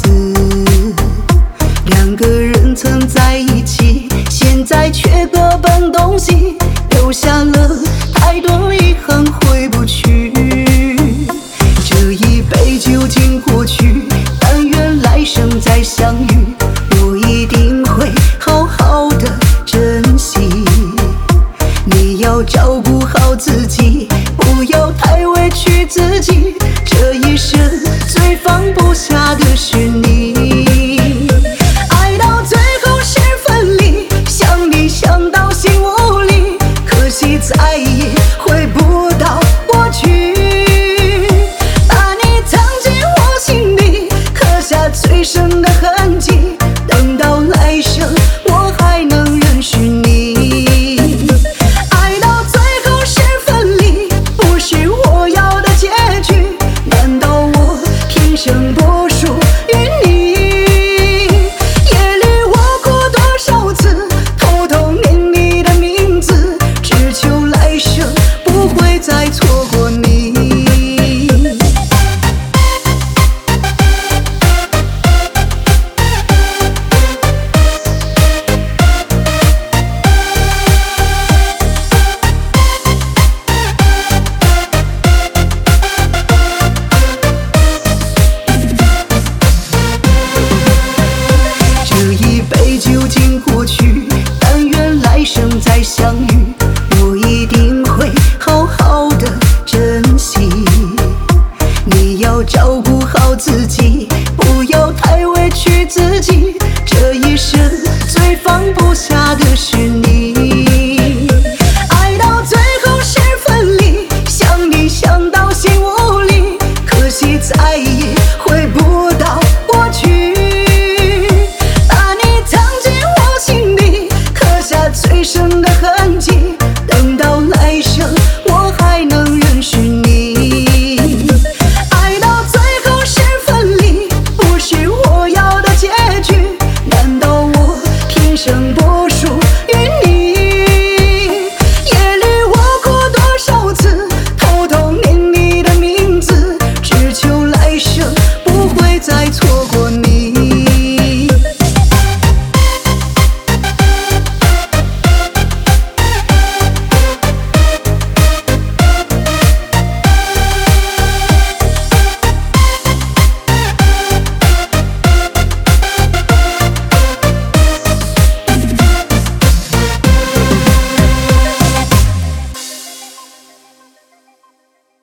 两个人曾在一起，现在却各奔东西，留下了太多遗憾回不去。这一杯酒敬过去，但愿来生再相遇，我一定会好好的珍惜。你要照顾好自己，不要太委屈自己，这一生最放不下的是你。爱到最后是分离，想你想到心无力，可惜再也回不到过去。把你藏进我心里，刻下最深的痕迹，等到来生我还能认识你。爱到最后是分离，不是我要的结局，难道我天生不属于你？夜里我哭多少次，偷偷念你的名字，只求来生不会再错过你。这一杯酒敬过去，但愿来生再相遇，我一定会好好的珍惜。你要照顾好自己，不要太委屈自己，